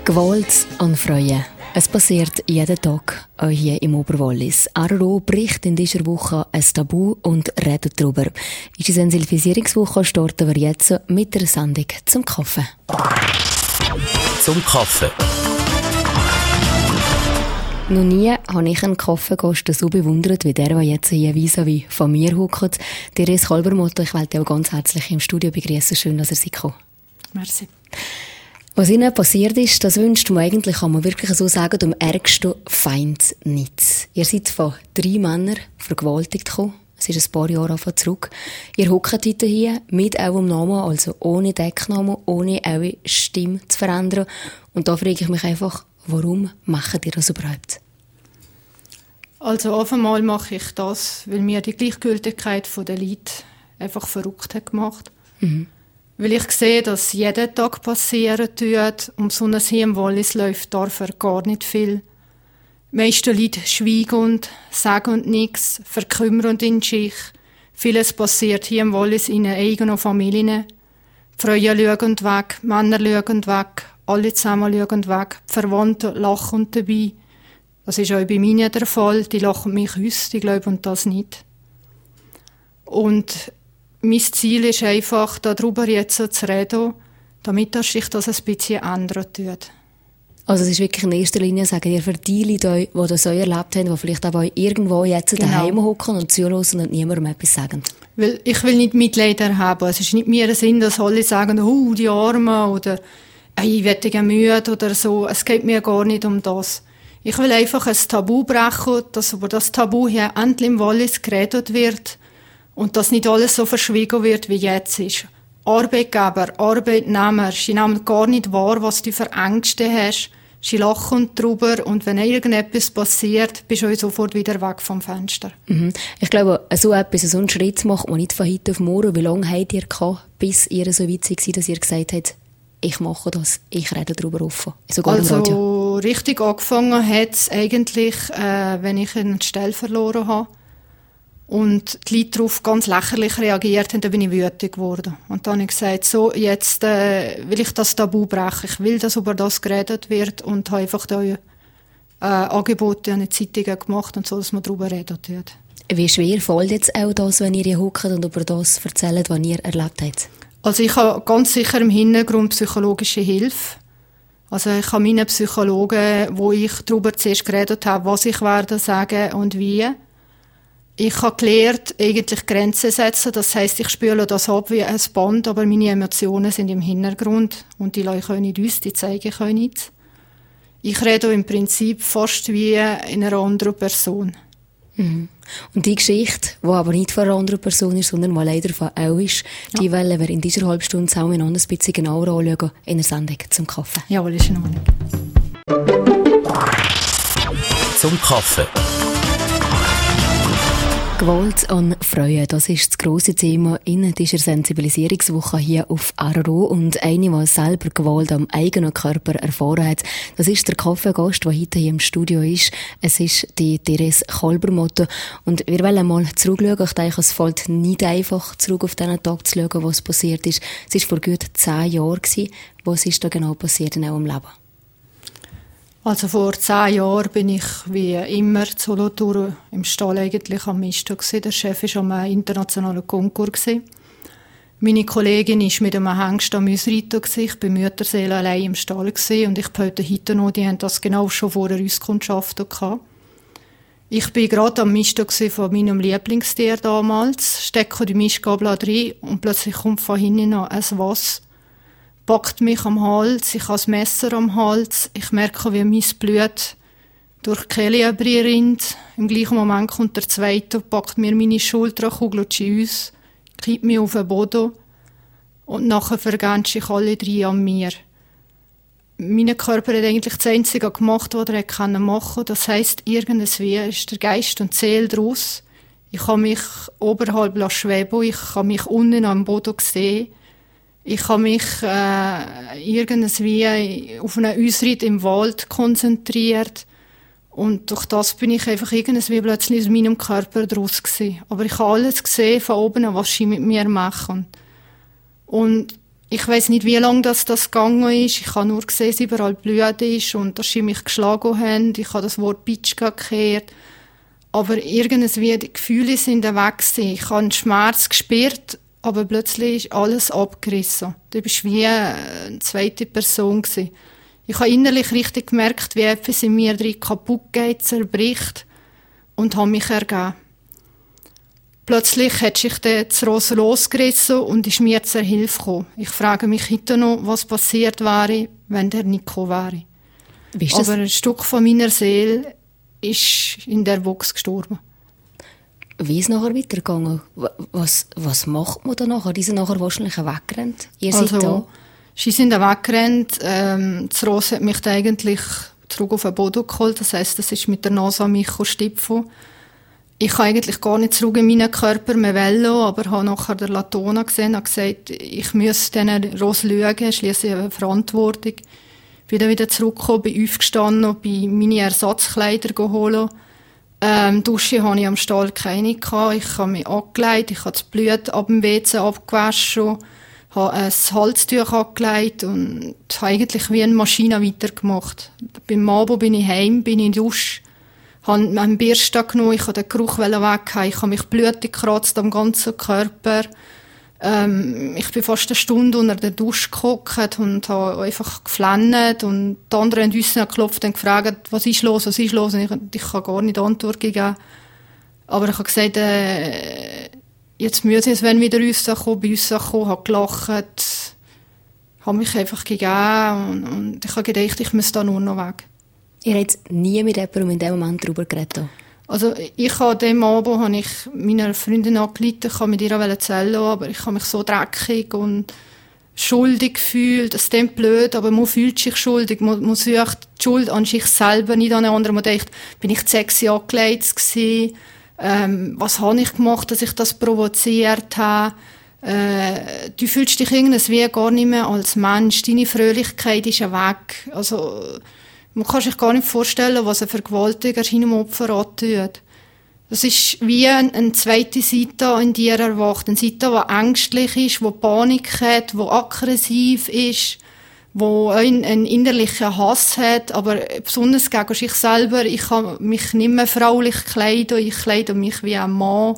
Gewalt an Frauen. Es passiert jeden Tag, auch hier im Oberwallis. ARO bricht in dieser Woche ein Tabu und redet darüber. In der Sensibilisierungswoche starten wir jetzt mit der Sendung zum Kaffee. Zum Kaffee. Noch nie habe ich einen Kaffeegast so bewundert wie der jetzt hier vis-à-vis von mir hockt. Therese Kalbermotter, ich wollte dich auch ganz herzlich im Studio begrüßen. Schön, dass ihr seid gekommen. Merci. Was Ihnen passiert ist, das wünscht man eigentlich, kann man wirklich so sagen, am ärgsten Feind nicht. Ihr seid von 3 Männern vergewaltigt gekommen. Es ist ein paar Jahre zurück. Ihr hockt heute hier mit eurem Namen, also ohne Decknamen, ohne eure Stimme zu verändern. Und da frage ich mich einfach, warum macht ihr das überhaupt? Also auf einmal mache ich das, weil mir die Gleichgültigkeit der Leute einfach verrückt hat gemacht. Mhm. Weil ich sehe, dass jeden Tag passieren tut, besonders hier im Wallis läuft dafür gar nicht viel. Die meisten Leute schweigen und sagen nichts, verkümmern in sich. Vieles passiert hier im Wallis in ihren eigenen Familien. Die Frauen schauen weg, Männer schauen weg, alle zusammen schauen weg, die Verwandten lachen dabei. Das ist auch bei mir der Fall. Die lachen mich aus, die glauben das nicht. Und mein Ziel ist einfach, darüber jetzt zu reden, damit sich das ein bisschen ändern tut. Also es ist wirklich in erster Linie, sagen ihr, für die Leute, die das auch erlebt haben, die vielleicht auch irgendwo jetzt daheim hocken und zuhören und niemandem etwas sagen. Weil ich will nicht Mitleider haben. Es ist nicht mir der Sinn, dass alle sagen, die Armen oder ich werde müde oder so. Es geht mir gar nicht um das. Ich will einfach ein Tabu brechen, dass über das Tabu hier endlich im Wallis geredet wird. Und dass nicht alles so verschwiegen wird, wie jetzt ist. Arbeitgeber, Arbeitnehmer, sie nehmen gar nicht wahr, was du für Ängste hast. Sie lachen drüber und wenn irgendetwas passiert, bist du sofort wieder weg vom Fenster. Mhm. Ich glaube, so einen Schritt macht man nicht von heute auf morgen. Wie lange habt ihr gehabt, bis ihr so weit war, dass ihr gesagt habt, ich mache das, ich rede darüber offen? Sogar im Radio. Also richtig angefangen hat es eigentlich, wenn ich eine Stelle verloren habe. Und die Leute darauf ganz lächerlich reagiert haben, dann bin ich wütend geworden. Und dann habe ich gesagt, so, jetzt will ich das Tabu brechen. Ich will, dass über das geredet wird und habe einfach da Angebote an den Zeitungen gemacht und so, dass man darüber reden wird. Wie schwer fällt jetzt auch das, wenn ihr hier hockt und über das erzählt, was ihr erlebt habt? Also ich habe ganz sicher im Hintergrund psychologische Hilfe. Also ich habe meine Psychologen, wo ich darüber zuerst geredet habe, was ich werde sagen und wie. Ich habe gelernt, eigentlich Grenzen setzen. Das heisst, ich spüre das ab wie ein Band, aber meine Emotionen sind im Hintergrund. Und die Leute können nicht uns, die zeige ich euch nicht. Ich rede im Prinzip fast wie in einer anderen Person. Mhm. Und die Geschichte, die aber nicht von einer anderen Person ist, sondern mal leider von euch ist, die wollen wir in dieser halben Stunde zusammen miteinander ein bisschen genauer anschauen in der Sendung zum Kaffee. Jawohl, ist in Ordnung. Zum Kaffee. Gewalt an Frauen, das ist das grosse Thema in dieser Sensibilisierungswoche hier auf ARO. Und eine, die selber Gewalt am eigenen Körper erfahren hat, das ist der Kaffeegast, der heute hier im Studio ist. Es ist die Therese Kalbermotter. Und wir wollen mal zurückschauen. Ich denke, es fällt nicht einfach, zurück auf diesen Tag zu schauen, was passiert ist. Es war vor gut 10 Jahren. Was ist da genau passiert in eurem Leben? Also vor 10 Jahren bin ich wie immer zu Solothurn im Stall eigentlich am Misten gewesen. Der Chef war am internationalen Konkurs gewesen. Meine Kollegin war mit einem Hengst am Ausreiten gewesen. Ich war Mütterseele allein im Stall gewesen. Und ich behaupte heute noch, die haben das genau schon vorher auskundschaftet gehabt. Ich bin gerade am Misten von meinem Lieblingstier damals, stecke die Mistgabel rein und plötzlich kommt von hinten noch ein Was. Packt mich am Hals, ich habe das Messer am Hals, ich merke, wie mein Blut durch die Kehle rinnt. Im gleichen Moment kommt der Zweite, packt mir meine Schulter, kugelt sie aus, kippt mich auf den Boden und nachher vergehen sich alle 3 an mir. Mein Körper hat eigentlich das Einzige gemacht, was er machen konnte. Das heisst, irgendwie ist der Geist und die Seele draus. Ich habe mich oberhalb schweben, ich habe mich unten am Boden gesehen. Ich habe mich irgendwie auf einen Ausritt im Wald konzentriert und durch das bin ich einfach irgendwie plötzlich aus meinem Körper draus gewesen. Aber ich habe alles gesehen von oben, was sie mit mir machen. Und Ich weiss nicht, wie lange das gegangen ist. Ich habe nur gesehen, dass überall Blut ist und dass sie mich geschlagen haben. Ich habe das Wort Bitch gekehrt. Aber irgendwie, die Gefühle sind weg gewesen. Ich habe einen Schmerz gespürt, aber plötzlich ist alles abgerissen. Du bist wie eine zweite Person gewesen. Ich habe innerlich richtig gemerkt, wie etwas in mir drin kaputt geht, zerbricht und habe mich ergeben. Plötzlich hat sich das Ross losgerissen und ist mir zur Hilfe gekommen. Ich frage mich heute noch, was passiert wäre, wenn der nicht gekommen wäre. Aber ein Stück von meiner Seele ist in der Box gestorben. Wie ist es nachher weitergegangen? Was macht man dann nachher? Die sind nachher wahrscheinlich weggerannt. Ihr seid da. Sie sind weggerannt. Das Ross hat mich dann eigentlich zurück auf den Boden geholt. Das heisst, das ist mit der Nase an mich gestipft. Ich habe eigentlich gar nicht zurück in meinen Körper mehr wollen, aber habe nachher der Latona gesehen und gesagt, ich muss diesen Ross schauen, schliesslich eine Verantwortung. Ich bin dann wieder zurückgekommen, bin aufgestanden, bin meine Ersatzkleider geholt. Dusche hatte ich am Stall keine gehabt. Ich habe mich angelegt, ich habe das Blut ab dem WC abgewaschen, habe ein Halstuch angelegt und habe eigentlich wie eine Maschine weitergemacht. Beim Abend bin ich heim, bin in die Dusche, habe einen Bürsten genommen, ich wollte den Geruch weghaben, ich habe mich blutig gekratzt am ganzen Körper. Ich bin fast eine Stunde unter der Dusche gehockt und habe einfach geflennt und die anderen haben uns geklopft und gefragt, was ist los? Und ich kann gar nicht Antwort geben. Aber ich habe gesagt, jetzt müssen sie, wenn wieder bei uns kommen, habe gelacht, habe mich einfach gegeben und ich habe gedacht, ich muss da nur noch weg. Ihr habt nie mit jemandem in dem Moment darüber geredet? Also ich habe an dem Abend meiner Freundin angerufen, ich wollte mit ihr erzählen, aber ich habe mich so dreckig und schuldig gefühlt. Das klingt blöd, aber man fühlt sich schuldig. Man sucht die Schuld an sich selber, nicht an einen anderen. Man denkt, bin ich zu sexy angelegt gewesen? Was habe ich gemacht, dass ich das provoziert habe? Du fühlst dich irgendwie gar nicht mehr als Mensch. Deine Fröhlichkeit ist ja weg. Also man kann sich gar nicht vorstellen, was ein Vergewaltiger seinem Opfer antut. Das ist wie eine zweite Seite in dir erwacht. Eine Seite, die ängstlich ist, die Panik hat, die aggressiv ist, die einen innerlichen Hass hat, aber besonders gegen sich selber. Ich kann mich nicht mehr fraulich kleiden, ich kleide mich wie ein Mann.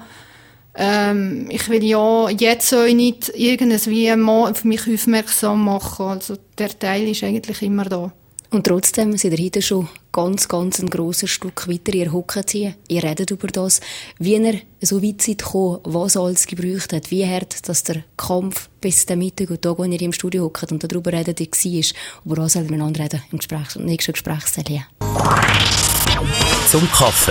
Ich will ja jetzt auch nicht irgendwie ein Mann auf mich aufmerksam machen. Also der Teil ist eigentlich immer da. Und trotzdem seid ihr heute schon ganz ein grosses Stück weiter. Ihr hockt hier, ihr redet über das, wie ihr so weit seid gekommen, was alles gebraucht hat, wie hart, dass der Kampf bis zum Mittag und Tag, wo ihr im Studio hockt und darüber redet, war. Über was sollen wir miteinander reden im nächsten Gesprächsteil. Zum Kaffee.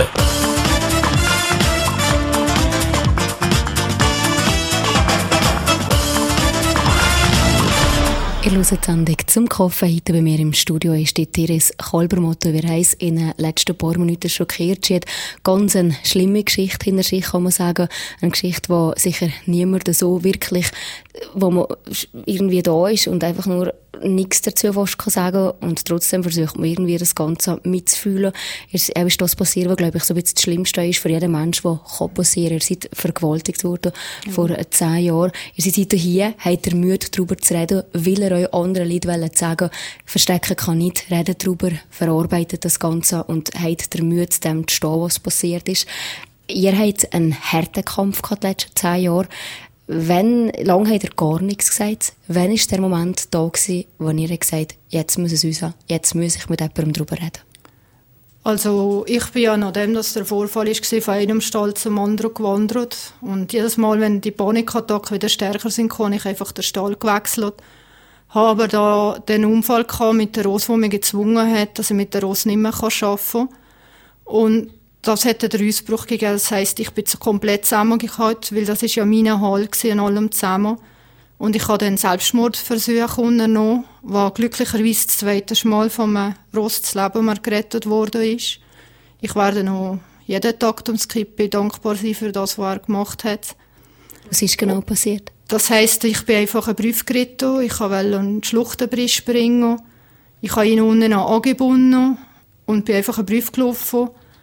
Ihr hört die Sendung «Zum Kaffee». Heute bei mir im Studio ist die Therese Kalbermotto. Wir haben es in den letzten paar Minuten schockiert. Sie hat ganz eine schlimme Geschichte hinter sich, kann man sagen. Eine Geschichte, die sicher niemand so wirklich, wo man irgendwie da ist und einfach nur nichts dazu fast kann sagen und trotzdem versucht man irgendwie das Ganze mitzufühlen. Ist das passiert, was, glaube ich, so ein bisschen das Schlimmste ist für jeden Mensch, der passieren kann. Ihr seid vergewaltigt worden vor 10 Jahren. Ihr seid hier, habt ihr Mühe, darüber zu reden, weil ihr euch anderen Leuten sagen, verstecken kann nicht, reden darüber, verarbeitet das Ganze und habt ihr Mühe, dem zu stehen, was passiert ist. Ihr habt einen harten Kampf gehabt die letzten 10 Jahre. Lange habt ihr gar nichts gesagt. Wann war der Moment da gewesen, wo ihr gesagt habt, jetzt muss es uns an, jetzt muss ich mit jemandem darüber reden? Also ich bin ja nachdem, dass der Vorfall war, von einem Stall zum anderen gewandert. Und jedes Mal, wenn die Panikattacken wieder stärker sind, habe ich einfach den Stall gewechselt. Habe aber da den Unfall gehabt mit der Rose, der mich gezwungen hat, dass ich mit der Rose nicht mehr arbeiten kann. Und das hätte den Ausbruch gegeben. Das heisst, ich bin komplett zusammengekehrt, weil das ist ja mein Halt in allem zusammen. Und ich habe dann Selbstmordversuch unternommen, was glücklicherweise das zweite Mal von einem Ross das Leben mir gerettet worden ist. Ich werde noch jeden Tag ums Kippen dankbar sein für das, was er gemacht hat. Was ist genau passiert? Das heisst, ich bin einfach einen Brief geritten, ich wollte einen Schluchtenbrief springen, ich habe ihn unten angebunden und bin einfach einen Brief gelaufen.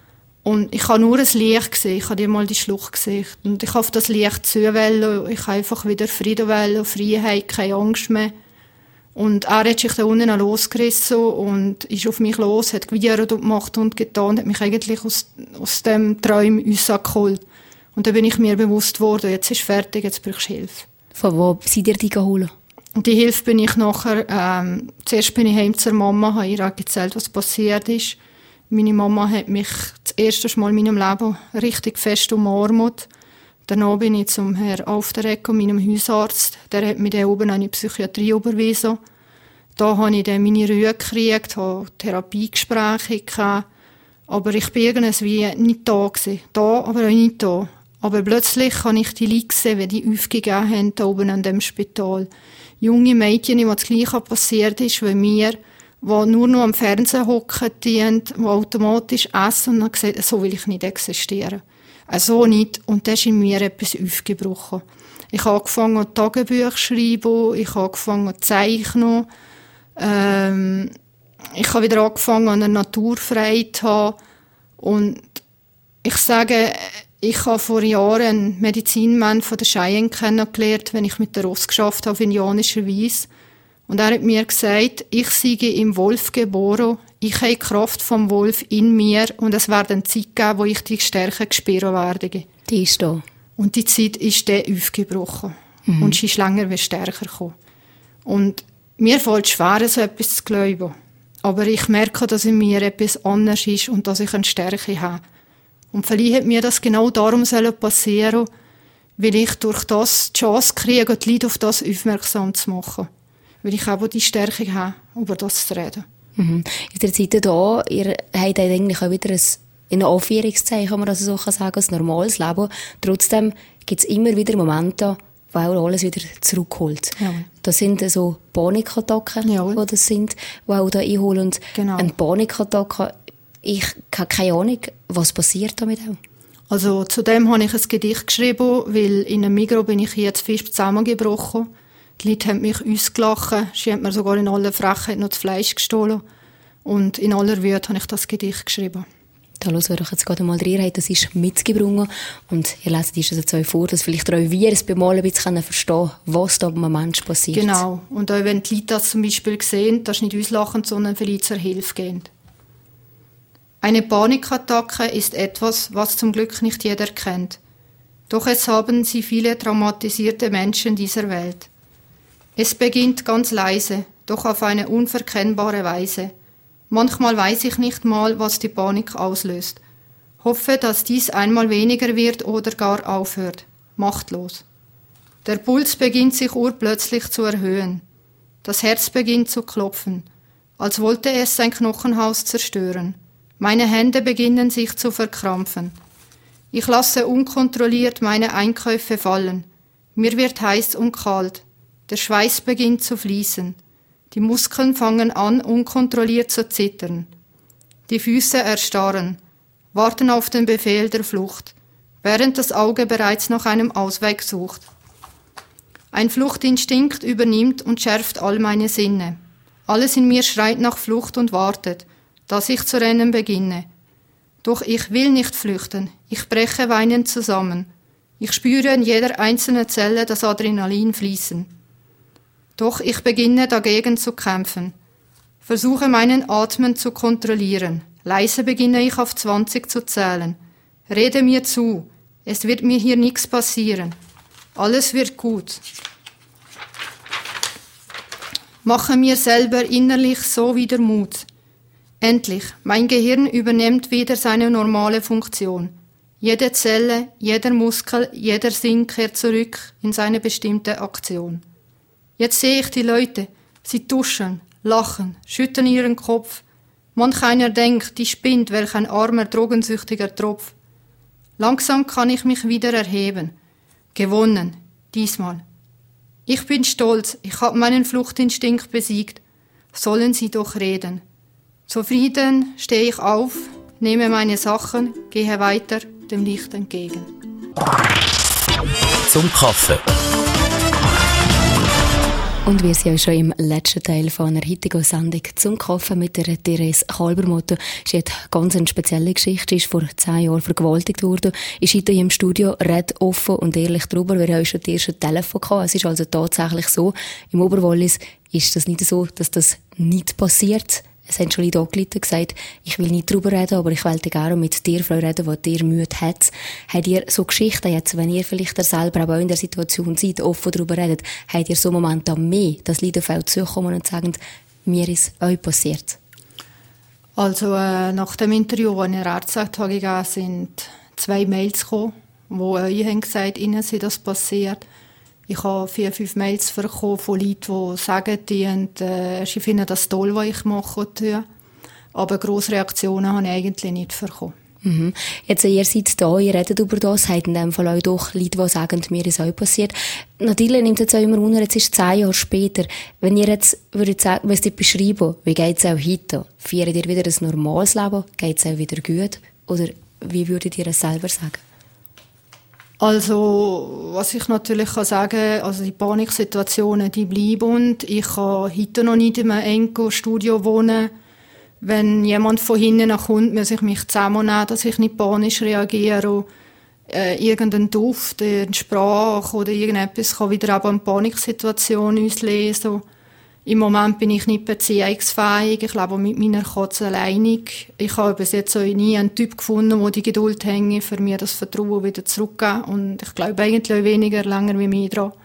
Und ich habe nur ein Licht gesehen, ich habe dir mal die Schlucht gesehen. Und ich habe auf das Licht zuwählen, ich habe einfach wieder Frieden wählen, Freiheit, keine Angst mehr. Und er hat sich da unten auch losgerissen und ist auf mich los, hat gewiehert und gemacht und getan, hat mich eigentlich aus dem Traum rausgeholt. Und dann bin ich mir bewusst worden, jetzt ist fertig, jetzt brauchst du Hilfe. Von wo seid ihr die geholt? Und die Hilfe bin ich nachher, zuerst bin ich heim zur Mama, habe ihr erzählt, was passiert ist. Meine Mama hat mich das erste Mal in meinem Leben richtig fest umarmt. Danach bin ich zum Herrn Aufderecker, meinem Hausarzt. Der hat mich dann oben an die Psychiatrie überwiesen. Da habe ich dann meine Ruhe gekriegt, habe Therapiegespräche gehabt. Aber ich bin irgendwie nicht da gewesen. Da, aber auch nicht da. Aber plötzlich habe ich die Leute gesehen, wie die aufgegeben haben, da oben an dem Spital. Junge Mädchen, die das Gleiche passiert ist wie mir, die nur noch am Fernsehen hocken, die automatisch essen und dann gesagt, so will ich nicht existieren. So nicht. Und dann ist in mir etwas aufgebrochen. Ich habe angefangen, Tagebuch zu schreiben, ich habe angefangen, zu zeichnen. Ich habe wieder angefangen, eine Naturfreiheit zu haben. Und ich sage, ich habe vor Jahren einen Medizinmann von der Cheyenne kennengelernt, wenn ich mit der Ross geschafft habe, auf indianischer Weise. Und er hat mir gesagt, ich sei im Wolf geboren, ich habe die Kraft vom Wolf in mir und es wird eine Zeit geben, wo ich die Stärke spüren werde. Die ist da. Und die Zeit ist dann aufgebrochen. Und sie ist länger wie stärker gekommen. Und mir fällt es schwer, so etwas zu glauben. Aber ich merke, dass in mir etwas anderes ist und dass ich eine Stärke habe. Und vielleicht hat mir das genau darum passieren, weil ich durch das die Chance kriege, die Leute auf das aufmerksam zu machen. Weil ich auch die Stärke habe, über das zu reden. In der Zeit hier, ihr habt eigentlich auch wieder in Anführungszeichen, kann man das so sagen, ein normales Leben. Trotzdem gibt es immer wieder Momente, wo auch alles wieder zurückholt. Ja. Das sind so Panikattacken, die das sind, die auch da einholen. Und genau. Eine Panikattacke, ich habe keine Ahnung, was passiert damit auch. Also zudem habe ich ein Gedicht geschrieben, weil in einem Migros bin ich jetzt fest zusammengebrochen. Die Leute haben mich ausgelacht. Sie haben mir sogar in aller Frechheit noch das Fleisch gestohlen. Und in aller Wut habe ich das Gedicht geschrieben. Da hören wir doch jetzt gerade mal rein. Das ist mitgebracht. Und ihr leset es jetzt euch vor, dass vielleicht auch wir es beim Malen ein bisschen verstehen, was da beim Menschen passiert. Genau. Und auch wenn die Leute das zum Beispiel sehen, das ist nicht auslachend, sondern vielleicht zur Hilfe gehend. Eine Panikattacke ist etwas, was zum Glück nicht jeder kennt. Doch es haben sie viele traumatisierte Menschen dieser Welt. Es beginnt ganz leise, doch auf eine unverkennbare Weise. Manchmal weiß ich nicht mal, was die Panik auslöst. Hoffe, dass dies einmal weniger wird oder gar aufhört. Machtlos. Der Puls beginnt sich urplötzlich zu erhöhen. Das Herz beginnt zu klopfen, als wollte es sein Knochenhaus zerstören. Meine Hände beginnen sich zu verkrampfen. Ich lasse unkontrolliert meine Einkäufe fallen. Mir wird heiß und kalt. Der Schweiß beginnt zu fließen. Die Muskeln fangen an, unkontrolliert zu zittern. Die Füße erstarren, warten auf den Befehl der Flucht, während das Auge bereits nach einem Ausweg sucht. Ein Fluchtinstinkt übernimmt und schärft all meine Sinne. Alles in mir schreit nach Flucht und wartet, dass ich zu rennen beginne. Doch ich will nicht flüchten, ich breche weinend zusammen. Ich spüre in jeder einzelnen Zelle das Adrenalin fließen. Doch ich beginne dagegen zu kämpfen. Versuche meinen Atmen zu kontrollieren. Leise beginne ich auf 20 zu zählen. Rede mir zu. Es wird mir hier nichts passieren. Alles wird gut. Mache mir selber innerlich so wieder Mut. Endlich, mein Gehirn übernimmt wieder seine normale Funktion. Jede Zelle, jeder Muskel, jeder Sinn kehrt zurück in seine bestimmte Aktion. Jetzt sehe ich die Leute. Sie tuschen, lachen, schütteln ihren Kopf. Manch einer denkt, die spinnt, welch ein armer, drogensüchtiger Tropf. Langsam kann ich mich wieder erheben. Gewonnen, diesmal. Ich bin stolz, ich habe meinen Fluchtinstinkt besiegt. Sollen sie doch reden. Zufrieden stehe ich auf, nehme meine Sachen, gehe weiter dem Licht entgegen. Zum Kaffee. Und wir sind ja schon im letzten Teil von einer heutigen Sendung zum Kaffee mit der Therese Kalbermotter. Sie hat ganz eine spezielle Geschichte, ist vor 10 Jahren vergewaltigt worden, ist heute hier im Studio, redet offen und ehrlich darüber. Wir haben schon das erste Telefon gehabt. Es ist also tatsächlich so, im Oberwallis ist das nicht so, dass das nicht passiert. Es haben schon Leute angerufen und gesagt, ich will nicht darüber reden, aber ich wollte gerne mit dir, Frau, reden, was dir Mühe hat. Habt ihr so Geschichten jetzt, wenn ihr vielleicht selber auch in der Situation seid, offen darüber redet, habt ihr so Momente mehr, dass Leute auf euch zukommen und sagen, mir ist euch passiert? Also nach dem Interview, das ich in der Ärzte gegeben sind 2 Mails gekommen, wo euch haben gesagt, ihnen sei das passiert. Ich habe 4, 5 Mails bekommen von Leuten, die sagen, sie finden das toll, was ich mache. Aber grosse Reaktionen habe ich eigentlich nicht bekommen. Mhm. Jetzt, ihr seid da, ihr redet über das, habt in dem Fall auch doch Leute, die sagen, mir ist auch passiert. Natürlich nimmt es jetzt auch immer unter, jetzt ist es 10 Jahre später. Wenn ihr jetzt würdet sagen, müsst ihr beschreiben, wie geht es auch heute? Führt ihr wieder ein normales Leben? Geht es auch wieder gut? Oder wie würdet ihr es selber sagen? Also, was ich natürlich sagen kann, also die Paniksituationen, die bleiben, und ich kann heute noch nicht in einem engen Studio wohnen. Wenn jemand von hinten kommt, muss ich mich zusammennehmen, dass ich nicht panisch reagiere. Irgendein Duft, eine Sprache oder irgendetwas kann wieder auch eine Paniksituation auslösen. Im Moment bin ich nicht beziehungsfähig. Ich lebe mit meiner Katze alleinig. Ich habe bis jetzt auch nie einen Typ gefunden, der die Geduld hänge, für mir das Vertrauen wieder zurückgeben. Und ich glaube eigentlich auch weniger länger wie mir dran.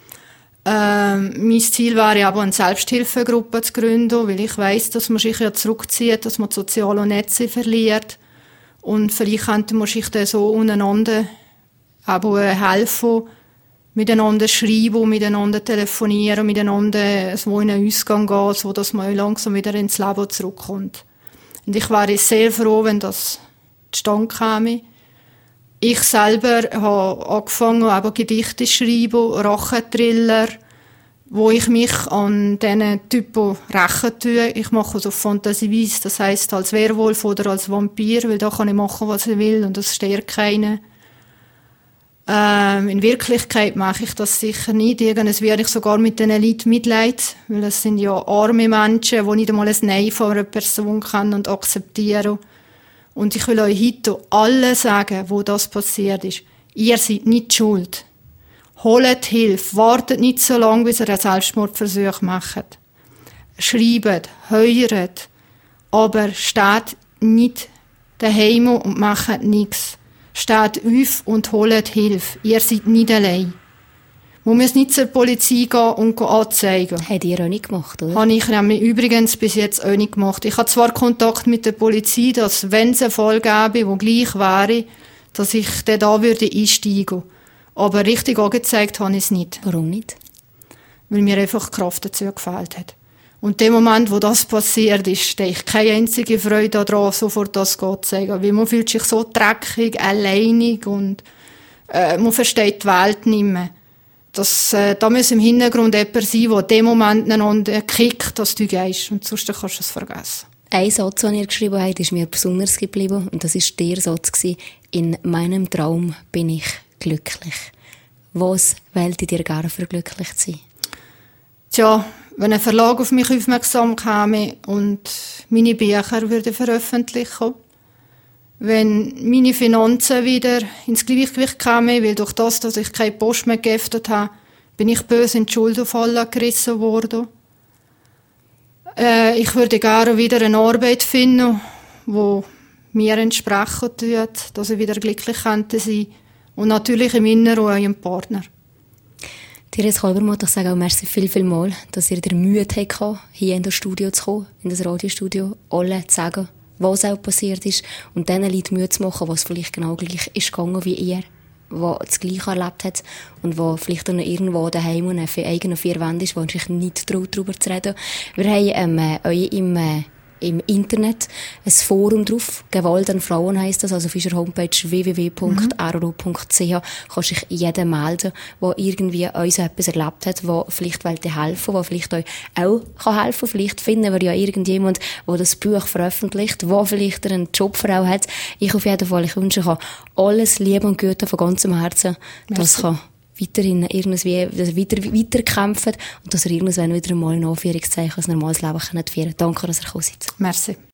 Mein Ziel wäre aber, eine Selbsthilfegruppe zu gründen, weil ich weiss, dass man sich ja zurückzieht, dass man die sozialen Netze verliert. Und vielleicht könnte man sich dann so untereinander aber helfen, miteinander schreiben, miteinander telefonieren, miteinander so in einen Ausgang gehen, so dass man langsam wieder ins Leben zurückkommt. Und ich wäre sehr froh, wenn das zustande käme. Ich selber habe angefangen, aber Gedichte zu schreiben, Rachentriller, wo ich mich an diesen Typen rächen tue. Ich mache es auf Fantasieweise, das heisst als Werwolf oder als Vampir, weil da kann ich machen, was ich will, und das stört keinen. In Wirklichkeit mache ich das sicher nicht. Irgendwann werde ich sogar mit diesen Leuten Mitleid, weil es sind ja arme Menschen, die nicht einmal ein Nein von einer Person kennen und akzeptieren. Und ich will euch heute allen sagen, wo das passiert ist. Ihr seid nicht schuld. Holt Hilfe. Wartet nicht so lange, bis ihr einen Selbstmordversuch macht. Schreibt, heuert. Aber steht nicht daheim und macht nichts. Steht auf und holt Hilfe. Ihr seid nicht allein. Man muss nicht zur Polizei gehen und anzeigen. Habt ihr auch nicht gemacht, oder? Habe ich nämlich übrigens bis jetzt auch nicht gemacht. Ich habe zwar Kontakt mit der Polizei, dass, wenn es einen Fall gäbe, der gleich wäre, dass ich dann da würde einsteigen. Aber richtig angezeigt habe ich es nicht. Warum nicht? Weil mir einfach die Kraft dazu gefehlt hat. Und dem Moment, wo das passiert ist, habe ich keine einzige Freude daran, sofort das zu zeigen. Weil man fühlt sich so dreckig, alleinig und man versteht die Welt nicht mehr. Da muss im Hintergrund jemand sein, der in dem Moment einander kickt, dass du gehst. Und sonst kannst du es vergessen. Ein Satz, den ihr geschrieben habt, ist mir besonders geblieben. Und das war der Satz: In meinem Traum bin ich glücklich. Was wollt ihr gerne für glücklich zu sein? Tja, wenn ein Verlag auf mich aufmerksam käme und meine Bücher würde veröffentlichen, wenn meine Finanzen wieder ins Gleichgewicht kämen, weil durch das, dass ich keine Post mehr geöffnet habe, bin ich böse in die Schuldenfalle gerissen worden. Ich würde gerne wieder eine Arbeit finden, die mir entsprechen tut, dass ich wieder glücklich könnte sein. Und natürlich im Inneren auch einem Partner. Therese Kalbermotter, ich sage auch merci viel mal, dass ihr den Mühe hattet, hier in das Studio zu kommen, in das Radiostudio, allen zu sagen, was auch passiert ist, und diesen Leuten Mühe zu machen, was vielleicht genau gleich ist gegangen wie ihr, der das Gleiche erlebt hat und der vielleicht dann irgendwo daheim und auf eigenen 4 Wänden ist, wo sich nicht traut, darüber zu reden. Wir haben euch im Internet ein Forum drauf. Gewalt an Frauen heisst das, also auf unserer Homepage www.rro.ch kannst dich jeder melden, der irgendwie uns so etwas erlebt hat, der vielleicht helfen will, der vielleicht euch auch helfen kann. Vielleicht finden wir ja irgendjemand, der das Buch veröffentlicht, der vielleicht einen Job für auch hat. Ich auf jeden Fall, ich wünsche euch alles Liebe und Gute von ganzem Herzen, dass kann weiterhin weiterkämpft und dass ihr irgendwann wieder einmal ein Anführungszeichen als normales Leben führen könnt. Danke, dass ihr gekommen seid. Merci.